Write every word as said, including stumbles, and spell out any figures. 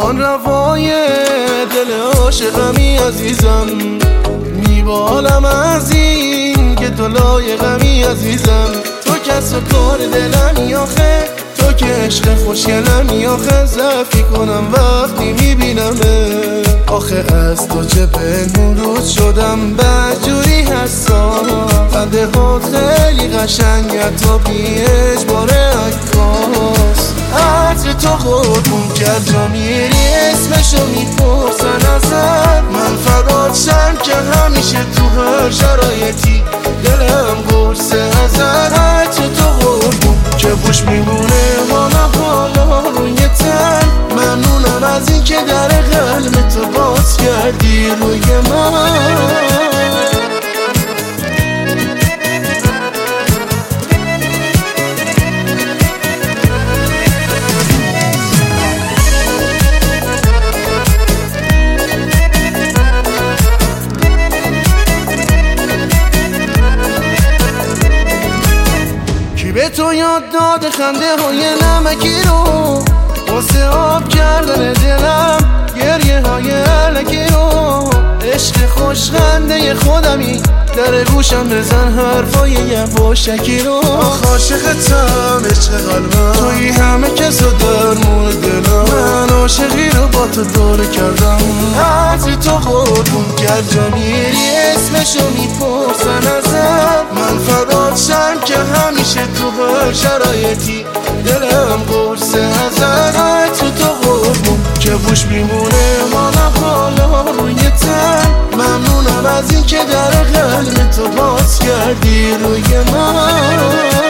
جان روای دل عاشقمی عزیزم، میبالم از این که تو لایقمی عزیزم. تو کس و کار دلمی آخه، تو که عشق خوشگلمی آخه. ضعفی کنم وقتی میبینمه، آخه از تو چه پنهون شدم بدجوری حساس. خنده هات خیلی قشنگه تا بی اجبار عکاس. عطر تو قربون کرد جا میری اسمشو میپرسن ازت. من فدات شم که همیشه تو هر شرایطی دلم قرصه ازت. عطر تو قربون که خوش میمونه حالا حالا روی تن. ممنونم از این که در قلب تو باز کردی روی من. به تو یاد داده خنده های نمکی رو، واسه آب کردن دلم گریه های علکی رو. عشق خوش خنده خودمی در گوشم بزن حرفای یواشکی رو. آخ عاشقتم عشق قلبم، توی همه کس و درمون دلم. من عاشقی رو با تو دوره کردم. عطر تو قربون کرد جا میری اسمشو میپرسن ازت. من فدات شم که همیشه تو هر شرایطی دلم قرصه ازت. عطر تو قربون که خوش میمونه حالا حالا روی تن. ممنونم از این که در قلب تو باز کردی روی من.